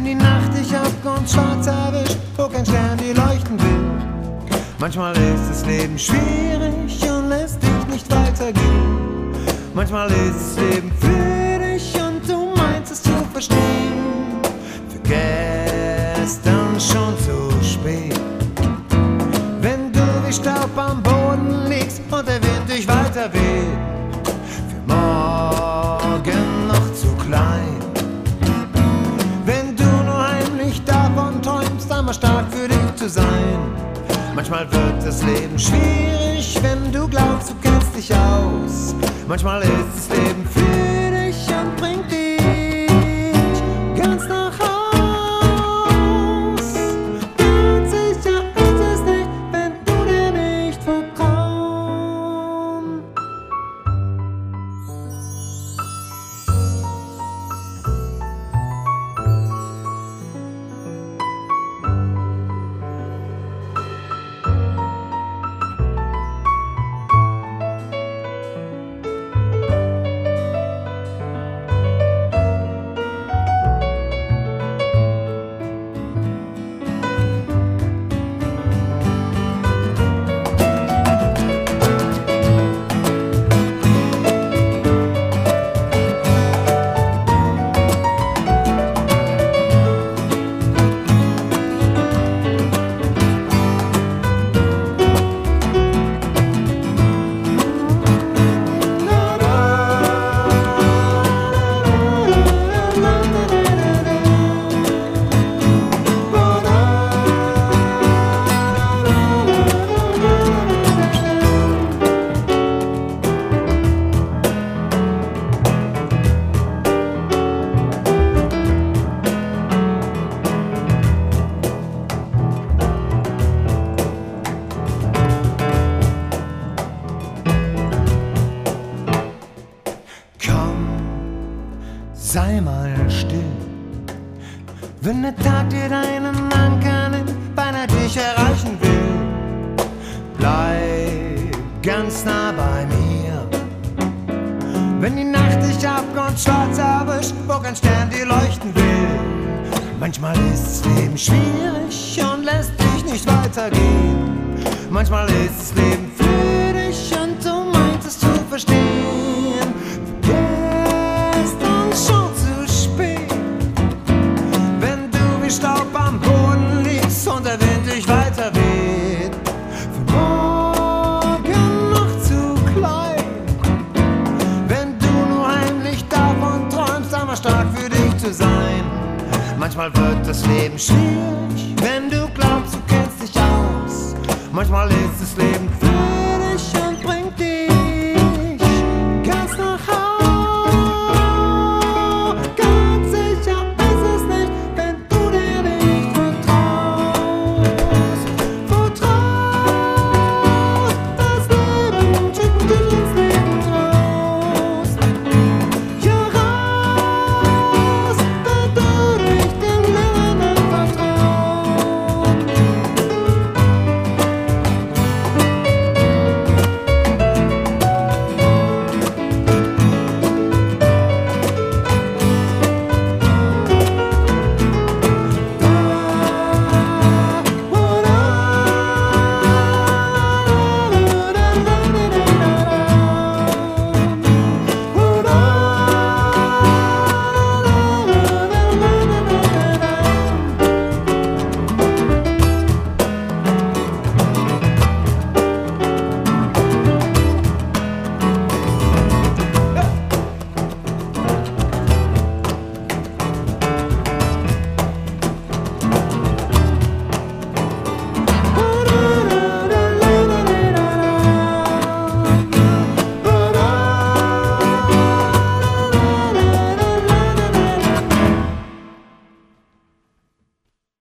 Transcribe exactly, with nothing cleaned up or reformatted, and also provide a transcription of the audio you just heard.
Wenn die Nacht dich abgrundschwarz erwischt, wo kein Stern dir leuchten will. Manchmal ist das Leben schwierig und lässt dich nicht weitergehen. Manchmal ist das Leben für dich und du meinst es zu verstehen. Für gestern schon zu spät. Wenn du wie Staub am Boden liegst und der Wind dich weiter weht. Für morgen noch zu klein. Wenn du nur heimlich davon träumst, einmal stark für dich zu sein. Manchmal wird das Leben schwierig, wenn du glaubst, du kennst dich aus. Manchmal ist das Leben für dich und bringt dich ganz nach Haus. Ganz sicher ist es nicht, wenn du dir nicht vertraust. Sei mal still, wenn der Tag dir deinen Anker nimmt, wann er dich erreichen will. Bleib ganz nah bei mir, wenn die Nacht dich abgrundschwarz erwischt, wo kein Stern dir leuchten will. Manchmal ist das Leben schwierig und lässt dich nicht weitergehen. Manchmal ist das Leben für dich und du meinst es zu verstehen. Schon zu spät, wenn du wie Staub am Boden liegst und der Wind dich weiter weht. Für morgen noch zu klein, wenn du nur heimlich davon träumst, einmal stark für dich zu sein. Manchmal wird das Leben schwierig, wenn du glaubst, du kennst dich aus. Manchmal ist das Leben für